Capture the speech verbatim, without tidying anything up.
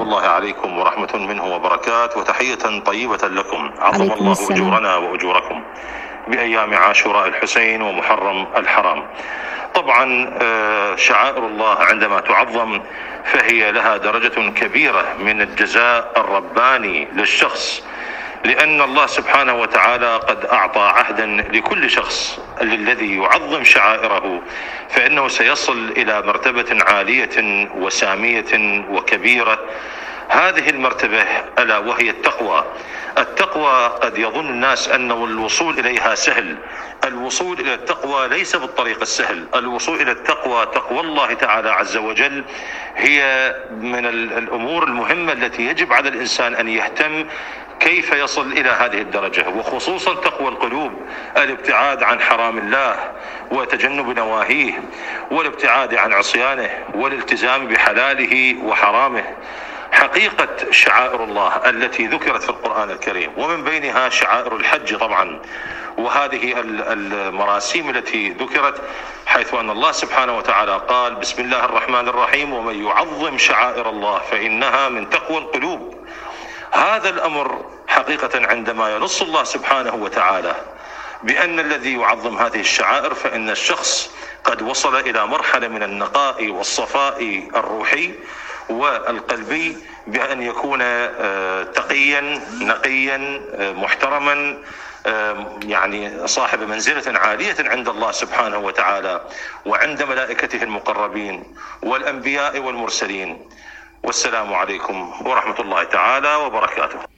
الله عليكم ورحمة منه وبركاته، وتحية طيبة لكم. عظم الله السلام. أجورنا وأجوركم بأيام عاشوراء الحسين ومحرم الحرام. طبعا شعائر الله عندما تعظم فهي لها درجة كبيرة من الجزاء الرباني للشخص، لأن الله سبحانه وتعالى قد أعطى عهدا لكل شخص الذي يعظم شعائره فإنه سيصل إلى مرتبة عالية وسامية وكبيرة. هذه المرتبة ألا وهي التقوى. التقوى قد يظن الناس أن الوصول إليها سهل. الوصول إلى التقوى ليس بالطريق السهل. الوصول إلى التقوى، تقوى الله تعالى عز وجل، هي من الأمور المهمة التي يجب على الإنسان أن يهتم كيف يصل إلى هذه الدرجة، وخصوصا تقوى القلوب، الابتعاد عن حرام الله وتجنب نواهيه، والابتعاد عن عصيانه، والالتزام بحلاله وحرامه. حقيقة شعائر الله التي ذكرت في القرآن الكريم، ومن بينها شعائر الحج طبعا، وهذه المراسيم التي ذكرت، حيث أن الله سبحانه وتعالى قال: بسم الله الرحمن الرحيم، ومن يعظم شعائر الله فإنها من تقوى القلوب. هذا الأمر حقيقة عندما ينص الله سبحانه وتعالى بأن الذي يعظم هذه الشعائر فإن الشخص قد وصل إلى مرحلة من النقاء والصفاء الروحي والقلبي، بأن يكون تقيا نقيا محترما، يعني صاحب منزلة عالية عند الله سبحانه وتعالى وعند ملائكته المقربين والأنبياء والمرسلين. والسلام عليكم ورحمة الله تعالى وبركاته.